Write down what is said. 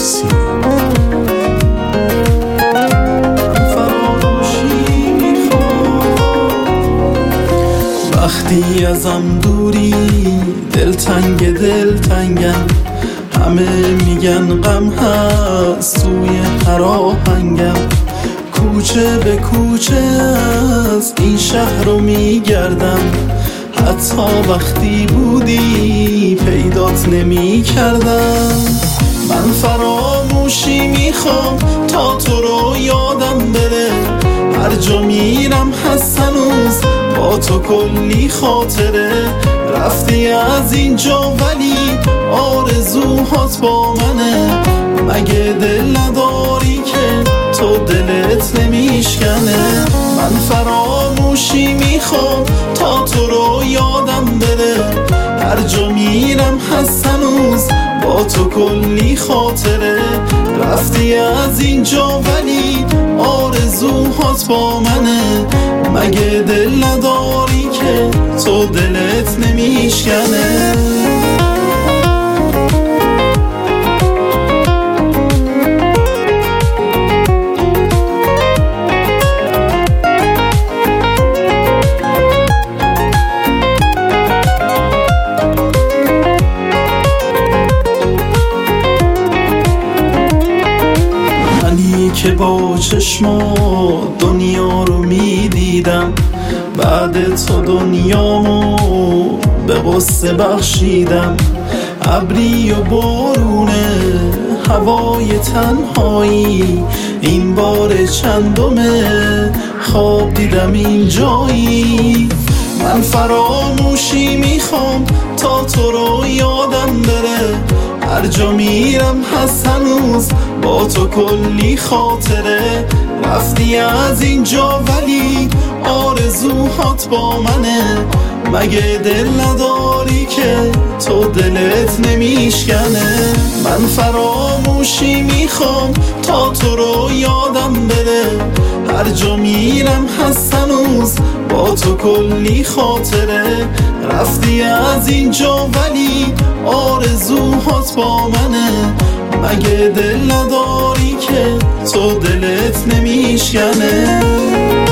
فارسی. وقتی ازم دوری دلتنگم، همه میگن غم هست توی هر آهنگم. کوچه به کوچه از این شهر رو میگردم، حتی وقتی بودی پیدات نمی کردم. من فراموشی میخوام تا تو رو یادم بره، هر جا میرم هست هنوز با تو کلی خاطره. رفتی از اینجا ولی آرزوهات با منه، مگه دل نداری که تو دلت نمیشکنه؟ من فراموشی میخوام تا تو رو یادم بره، هر جا میرم هست هنوز با تو کلی خاطره. رفتی از اینجا ولی آرزوهات با منه، مگه دل نداری که تو دلت نمیشکنه؟ که با چشما دنیا رو میدیدم، بعد تو دنیامو به غصه بخشیدم. ابری و بارونه هوای تنهایی، این بار چندمه خواب دیدم این جایی. من فراموشی میخوام تا تو رو یادم بره، هر جا میرم هست هنوز با تو کلی خاطره. رفتی از اینجا ولی آرزوهات با منه، مگه دل نداری که تو دلت نمیشکنه؟ من فراموشی میخوام تا تو رو یادم بره، هر جا میرم هست هنوز با تو کلی خاطره. رفتی از اینجا ولی آرزوهات با منه، مگه دل نداری که تو دلت نمیشکنه؟